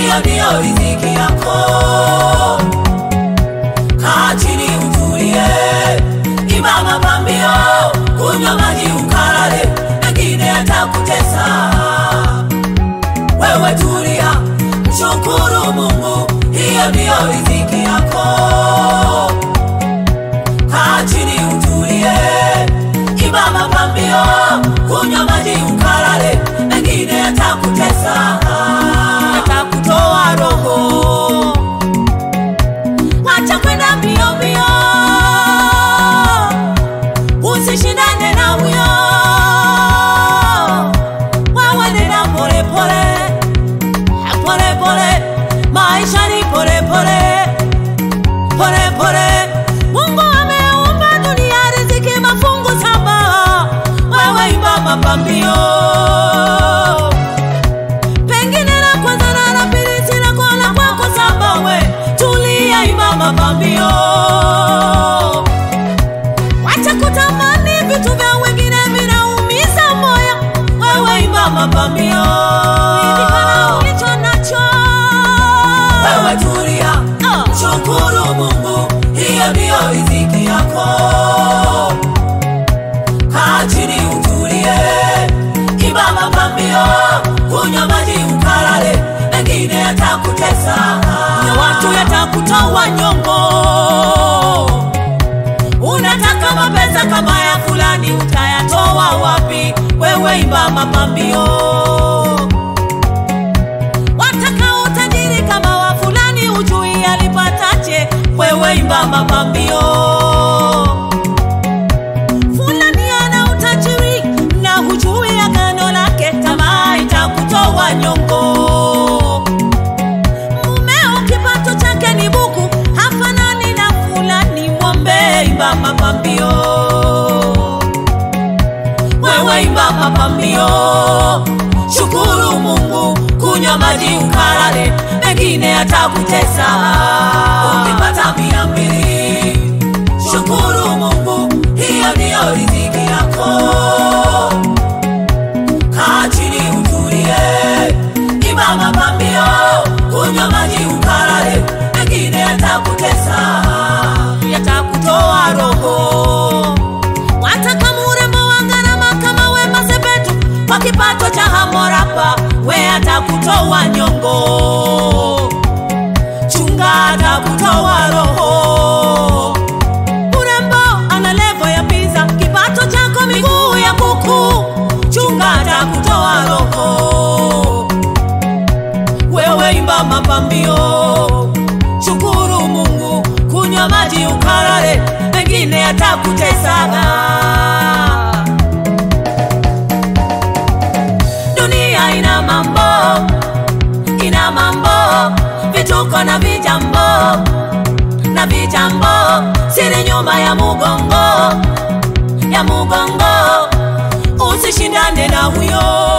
hiyo ndiyo riziki yako. Kaa chini utulie, imba mapambio, kunywa maji ukalale, mengine yatakutesa. Wewe tulia, mshukuru Mungu, hiyo ndiyo riziki yako. Kaa chini utulie, imba mapambio, kunywa maji ukalale, mengine yatakutesa, yatakutoa roho. Acha kwenda mbio mbio, usishindane na huyo. Wewe nenda pole pole, pole pole, maisha ni pole pole, pole pole. Mungu ameumba dunia riziki mafungu 7, wewe imba mapambio. Pengine la kwanza na la pili sina kona kwako 7, we tulia, imba mapambio. Wacha kutamani vitu vya wengine vinaumiza moyo, wewe imba mapambio. Ridhika ulicho nacho, wewe tulia, mshukuru Mungu, hiyo ndiyo riziki yako. Kaa chini utulie, imba mapambio, kunywa maji ukalale, mengine yatakutesa. Na watu yatakutoa nyongo. Unataka mapesa kama ya fulani, utayatoa wapi? Wewe imba mapambio. Wataka utajiri kama wa fulani, ujui alipataje? Wewe imba mapambio. Fulani ana utajiri na hujui agano lake, tamaa itakutoa nyongo. Mumeo kipato chake ni buku, hafanani na fulani, mwombe, imba mapambio. Wewe imba mapambio, shukuru Mungu, kunywa maji ukalale, mengine yatakutesa. Ukipata 200, shukuru Mungu, hiyo ndiyo riziki yako. Kaa chini utulie, imba mapambio, kunywa maji ukalale, mengine yatakutesa, yatakutoa roho. Wataka murembo wa gharama kama Wema Sepetu, kwa kipato cha Harmorapa, we atakutoa nyongo. Chunga, atakutoa roho. Murembo ana level ya pizza, kipato chako miguu ya kuku, chunga, atakutoa roho. Wewe imba mapambio, shukuru Mungu, kunywa maji ukalale, mengine yatakutesa. Dunia ina mambo, vituko na vijambo, siri nyuma ya mugongo, usishindane na huyo.